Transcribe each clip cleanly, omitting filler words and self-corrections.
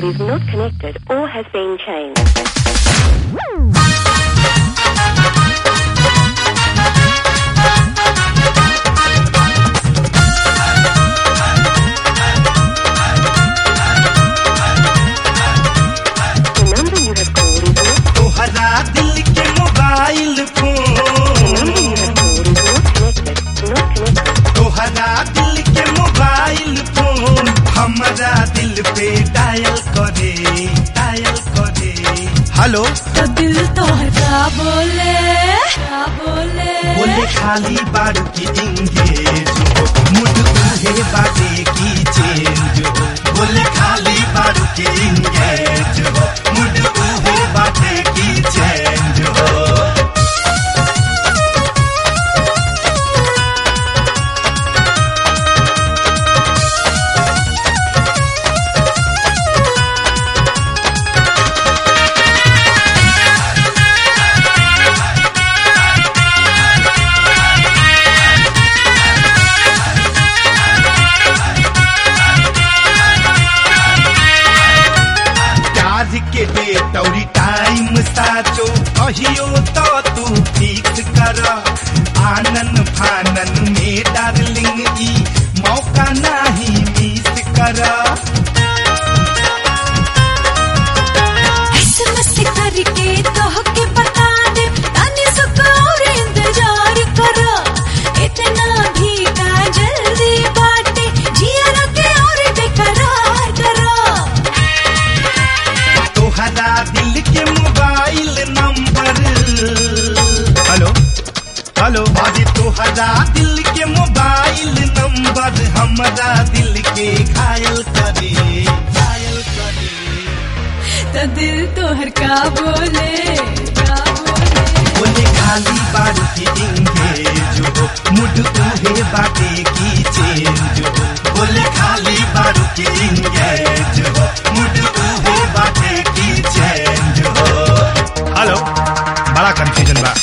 call is not connected or has been changed. Hello तो दिल तो क्या बोले बोले खाली बारू की इंगेज हो मुझ तुम्हें बाटे की चेंज हो बोले खाली बारू की इंगेज हो मुझ तुम्हें बाटे की चेंज हो के डेट और टाइम साचो कहियो तो तू फिक्स कर आनन फानन में डार्लिंग ई मौका नहीं मिस कर एसएमएस करके तोहके बता दे तानी सुको और इंतजार कर इतना भी का जल्दी बाटे जिया के और बेकरार कर तोहरा दिल के मोबाइल नंबर हेलो आज तोहरा दिल के मोबाइल नंबर हमरा दिल के घायल करे तो दिल तोहर का बोले बोले खाली बारू की इंगेज हो मुझ तुम्हें बाटे की चेंज हो बोले खाली बारू की इंगेज हो मुझ तुम्हें बाटे की चेंज हो हेलो बड़ा कंफ्यूजन बा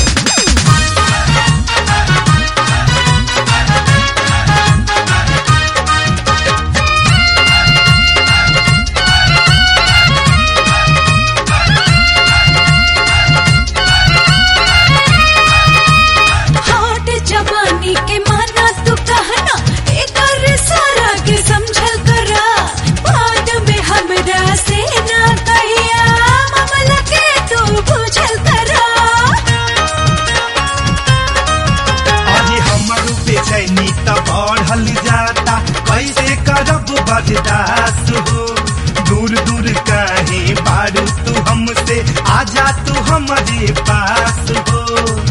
बढ़ल जाता कैसे करब बर्दाश्त हो दूर दूर काहे बारू तू हमसे आजा तू हमारे पास हो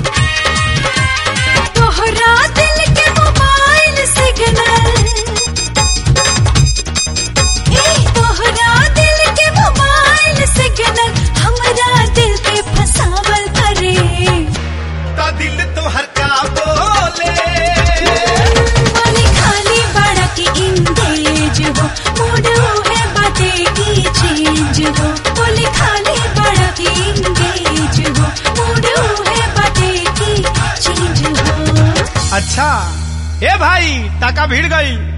तोहरा दिल के मोबाइल सिग्नल तोहरा दिल के मोबाइल सिग्नल हमरा दिल के फसावल करे ता दिल तोहर का बोले अच्छा ए भाई टाका भिड़ गई।